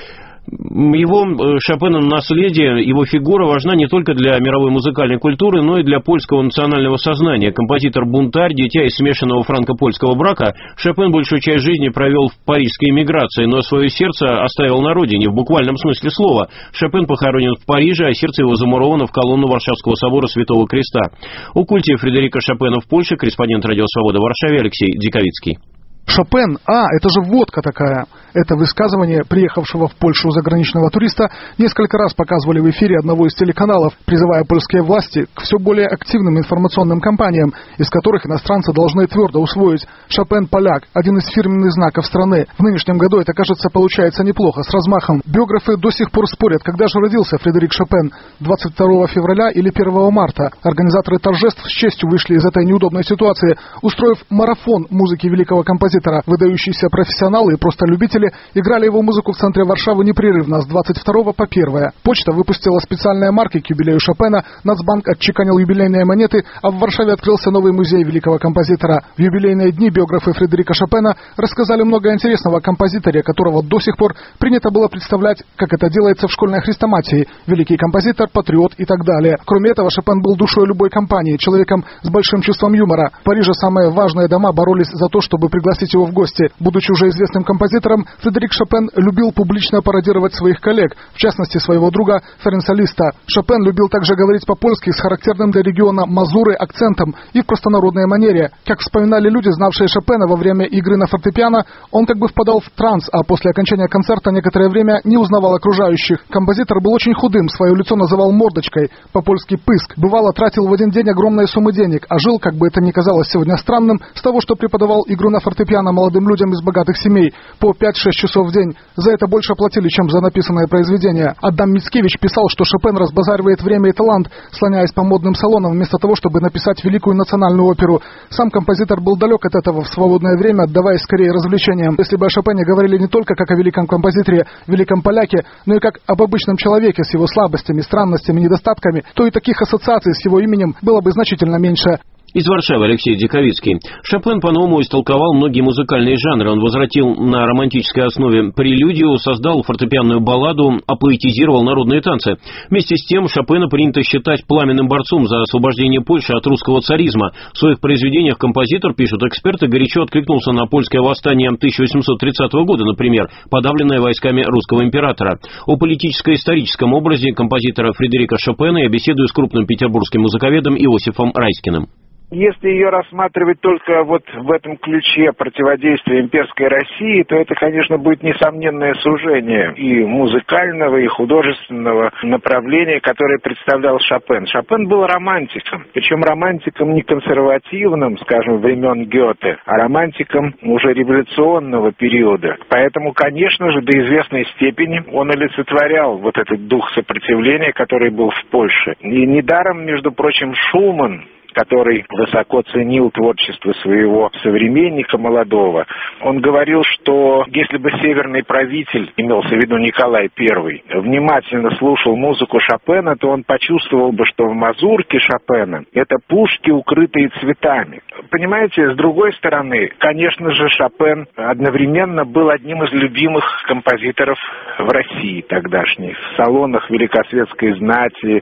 Speaker 2: Его, Шопена, наследие, его фигура важна не только для мировой музыкальной культуры, но и для польского национального сознания. Композитор-бунтарь, дитя из смешанного франко-польского брака, Шопен большую часть жизни провел в парижской эмиграции, но свое сердце оставил на родине, в буквальном смысле слова. Шопен похоронен в Париже, а сердце его замуровано в колонну Варшавского собора Святого Креста. О культе Фредерика Шопена в Польше корреспондент «Радио Свобода» в Варшаве Алексей Диковицкий.
Speaker 4: Шопен, а, это же водка такая. Это высказывание приехавшего в Польшу заграничного туриста несколько раз показывали в эфире одного из телеканалов, призывая польские власти к все более активным информационным кампаниям, из которых иностранцы должны твердо усвоить: Шопен поляк, один из фирменных знаков страны. В нынешнем году это, кажется, получается неплохо, с размахом. Биографы до сих пор спорят, когда же родился Фредерик Шопен, двадцать второго февраля или первого марта. Организаторы торжеств с честью вышли из этой неудобной ситуации, устроив марафон музыки великого композитора. Выдающиеся профессионалы и просто любители играли его музыку в центре Варшавы непрерывно с двадцать второго по первое. Почта выпустила специальные марки к юбилею Шопена, Нацбанк отчеканил юбилейные монеты, а в Варшаве открылся новый музей великого композитора. В юбилейные дни биографы Фредерика Шопена рассказали много интересного о композиторе, которого до сих пор принято было представлять, как это делается в школьной хрестоматии: великий композитор, патриот и так далее. Кроме этого, Шопен был душой любой компании, человеком с большим чувством юмора. В Париже самые важные дома боролись за то, чтобы пригласить его в гости. Будучи уже известным композитором, Фредерик Шопен любил публично пародировать своих коллег, в частности своего друга Ференца Листа. Шопен любил также говорить по-польски с характерным для региона Мазуры акцентом и в простонародной манере. Как вспоминали люди, знавшие Шопена во время игры на фортепиано, он как бы впадал в транс, а после окончания концерта некоторое время не узнавал окружающих. Композитор был очень худым, свое лицо называл мордочкой, по-польски пыск. Бывало, тратил в один день огромные суммы денег, а жил, как бы это ни казалось сегодня странным, с того, что преподавал игру на фортепиано молодым людям из богатых семей по пять-шесть часов в день. За это больше платили, чем за написанное произведение. Адам Мицкевич писал, что Шопен разбазаривает время и талант, слоняясь по модным салонам, вместо того, чтобы написать великую национальную оперу. Сам композитор был далек от этого в свободное время, отдаваясь скорее развлечениям. Если бы о Шопене говорили не только как о великом композиторе, великом поляке, но и как об обычном человеке с его слабостями, странностями, недостатками, то и таких ассоциаций с его именем было бы значительно меньше.
Speaker 2: Из Варшавы Алексей Диковицкий. Шопен по-новому истолковал многие музыкальные жанры. Он возвратил на романтической основе прелюдию, создал фортепианную балладу, опоэтизировал народные танцы. Вместе с тем Шопена принято считать пламенным борцом за освобождение Польши от русского царизма. В своих произведениях композитор, пишут эксперты, горячо откликнулся на польское восстание тысяча восемьсот тридцатого года, например, подавленное войсками русского императора. О политическо-историческом образе композитора Фредерика Шопена я беседую с крупным петербургским музыковедом Иосифом Райскиным.
Speaker 6: Если ее рассматривать только вот в этом ключе противодействия имперской России, то это, конечно, будет несомненное сужение и музыкального, и художественного направления, которое представлял Шопен. Шопен был романтиком, причем романтиком не консервативным, скажем, времен Гёте, а романтиком уже революционного периода. Поэтому, конечно же, до известной степени он олицетворял вот этот дух сопротивления, который был в Польше. И недаром, между прочим, Шуман, который высоко ценил творчество своего современника молодого, он говорил, что если бы северный правитель, имелся в виду Николай Первый, внимательно слушал музыку Шопена, то он почувствовал бы, что в мазурке Шопена это пушки, укрытые цветами. Понимаете, с другой стороны, конечно же, Шопен одновременно был одним из любимых композиторов в России тогдашней, в салонах великосветской знати,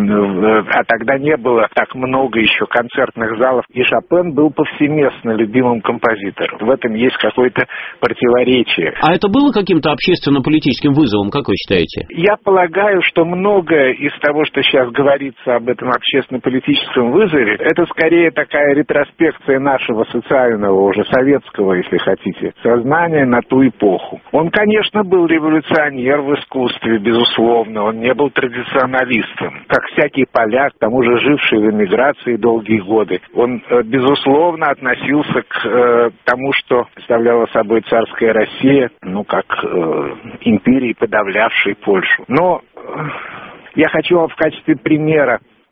Speaker 6: а тогда не было так много еще концертных залов, и Шопен был повсеместно любимым композитором. В этом есть какое-то противоречие.
Speaker 2: А это было каким-то общественно-политическим вызовом, как вы считаете?
Speaker 6: Я полагаю, что многое из того, что сейчас говорится об этом общественно-политическом вызове, это скорее такая ретроспекция нашего социального, уже советского, если хотите, сознания на ту эпоху. Он, конечно, был революционер в искусстве, безусловно, он не был традиционалистом. Как всякий поляк, к тому же живший в эмиграции долгие годы, он, безусловно, относился к э, тому, что представляла собой царская Россия, ну, как э, империи, подавлявшей Польшу. Но э, я хочу вам в качестве примера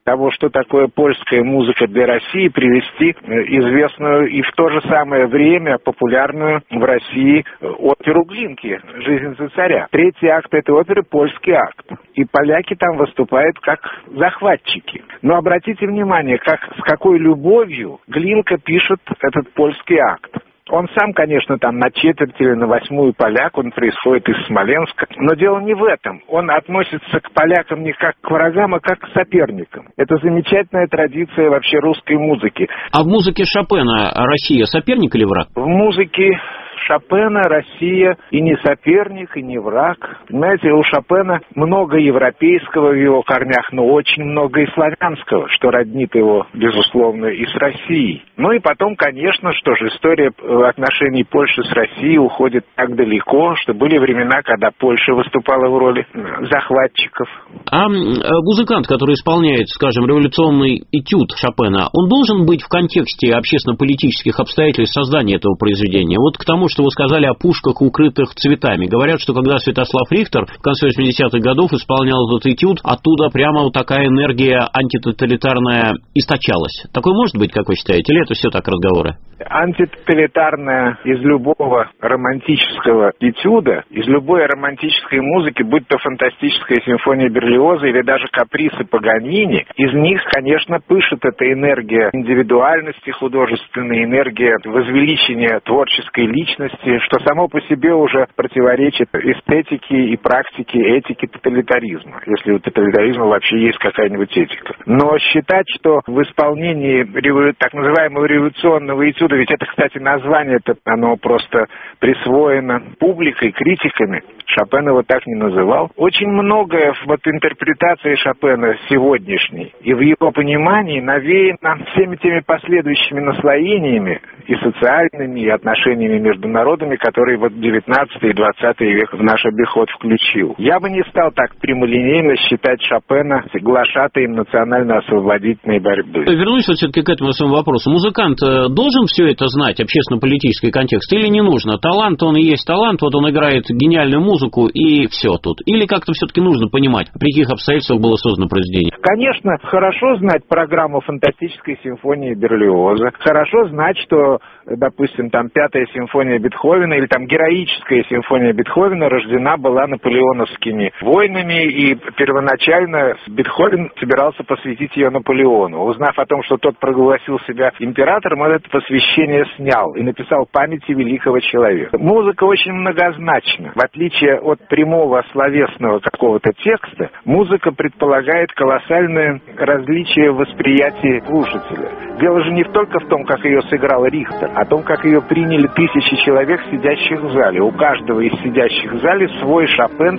Speaker 6: того, что такое польская музыка для России, привести известную и в то же самое время популярную в России оперу Глинки «Жизнь за царя». Третий акт этой оперы — польский акт. И поляки там выступают как захватчики. Но обратите внимание, как, с какой любовью Глинка пишет этот польский акт. Он сам, конечно, там на четверть или на восьмую поляк, он происходит из Смоленска. Но дело не в этом. Он относится к полякам не как к врагам, а как к соперникам. Это замечательная традиция вообще русской музыки.
Speaker 3: А в музыке Шопена Россия соперник или враг?
Speaker 6: В музыке Шопена Россия и не соперник, и не враг. Знаете, у Шопена много европейского в его корнях, но очень много и славянского, что роднит его, безусловно, и с Россией. Ну и потом, конечно, что же, история отношений Польши с Россией уходит так далеко, что были времена, когда Польша выступала в роли захватчиков.
Speaker 3: А музыкант, который исполняет, скажем, революционный этюд Шопена, он должен быть в контексте общественно-политических обстоятельств создания этого произведения? Вот к тому, что вы сказали о пушках, укрытых цветами. Говорят, что когда Святослав Рихтер в конце восьмидесятых годов исполнял этот этюд, оттуда прямо вот такая энергия антитоталитарная источалась. Такое может быть, как вы считаете, или это все так разговоры?
Speaker 6: Антитоталитарная из любого романтического этюда, из любой романтической музыки, будь то фантастическая симфония Берлиоза или даже каприсы Паганини, из них, конечно, пышет эта энергия индивидуальности художественной, энергия возвеличения творческой личности, что само по себе уже противоречит эстетике и практике этики тоталитаризма, если у тоталитаризма вообще есть какая-нибудь этика. Но считать, что в исполнении револю... так называемого революционного этюда, ведь это, кстати, название, это оно просто присвоено публикой, критиками, Шопен его так не называл. Очень многое в вот интерпретации Шопена сегодняшней и в его понимании навеяно всеми теми последующими наслоениями и социальными, и отношениями между народами, которые вот девятнадцатый и двадцатый век в наш обиход включил. Я бы не стал так прямолинейно считать Шопена глашатаем национально-освободительной борьбы.
Speaker 3: Вернусь вот все-таки к этому своему вопросу. Музыкант должен все это знать, общественно-политический контекст, или не нужно? Талант, он и есть талант, вот он играет гениальную музыку, и все тут. Или как-то все-таки нужно понимать, при каких обстоятельствах было создано произведение?
Speaker 6: Конечно, хорошо знать программу фантастической симфонии Берлиоза, хорошо знать, что, допустим, там пятая симфония Бетховена или там героическая симфония Бетховена рождена была наполеоновскими войнами, и первоначально Бетховен собирался посвятить ее Наполеону. Узнав о том, что тот прогласил себя императором, он это посвящение снял и написал «Памяти великого человека». Музыка очень многозначна. В отличие от прямого словесного какого-то текста, музыка предполагает колоссальное различие в восприятии слушателя. Дело же не только в том, как ее сыграл Рихтер, а в том, как ее приняли тысячи человек, сидящих в зале. У каждого из сидящих в зале свой Шопен.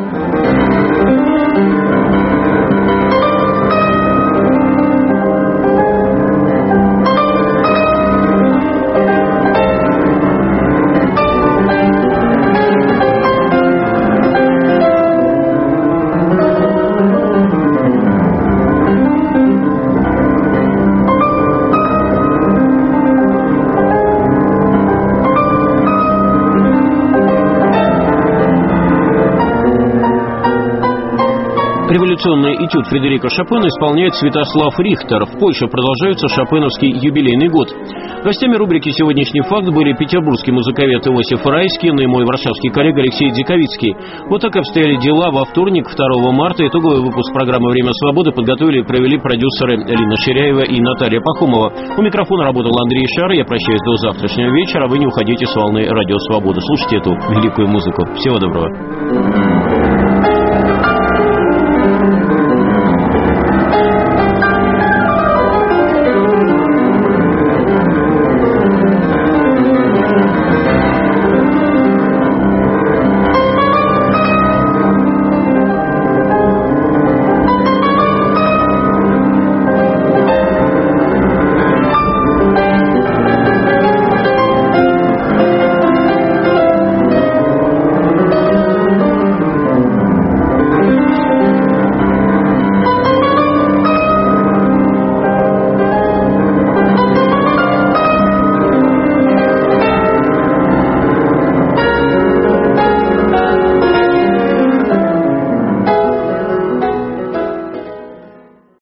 Speaker 3: Революционный этюд Фредерика Шопена исполняет Святослав Рихтер. В Польше продолжается шопеновский юбилейный год. Гостями рубрики «Сегодняшний факт» были петербургский музыковед Иосиф Райскин и мой варшавский коллега Алексей Диковицкий. Вот так обстояли дела во вторник, второго марта. Итоговый выпуск программы «Время свободы» подготовили и провели продюсеры Лина Ширяева и Наталья Пахомова. У микрофона работал Андрей Шар. Я прощаюсь до завтрашнего вечера. Вы не уходите с волны Радио Свобода. Слушайте эту великую музыку. Всего доброго.